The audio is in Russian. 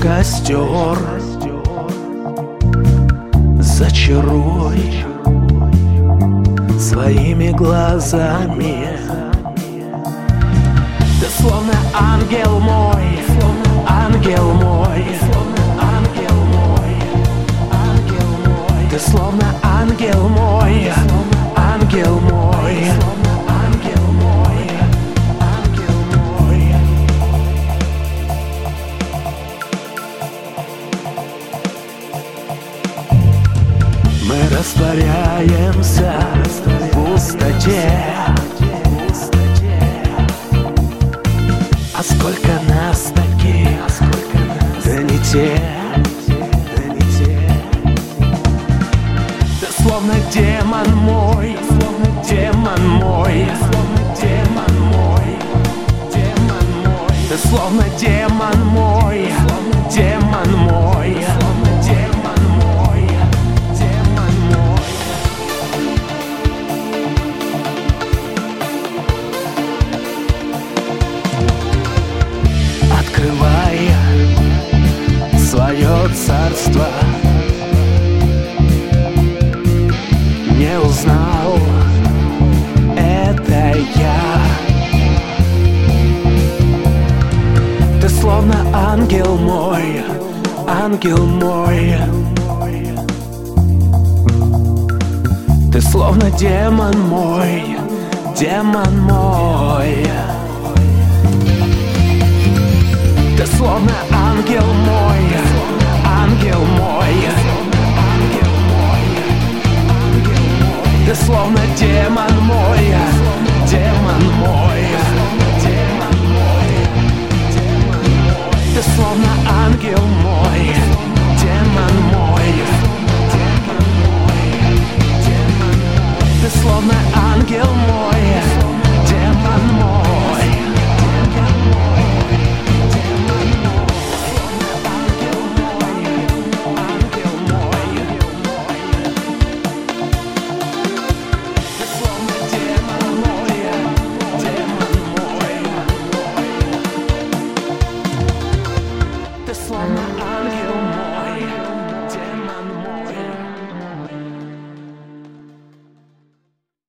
костер, зачаруй своими глазами. Ты словно ангел мой, ангел мой, ангел мой, ангел мой. Ты словно ангел мой, ангел мой, ангел мой, ангел мой. Мы растворяемся в пустоте. А сколько нас таких, да не те. Ты словно демон мой, демон мой, демон мой, демон мой. Ты словно демон мой, демон мой, демон мой, демон мой. Открывай свое царство. Не узнал, это я. Ты словно ангел мой, ангел мой. Ты словно демон мой, демон мой. Ты словно ангел мой, ангел мой, ангел мой, ангел мой. Ты словно демон мой, демон мой, демон мой, демон мой. Ты словно ангел мой, демон мой, демон мой, демон мой. Ты словно ангел мой, демон мой, демон мой. This one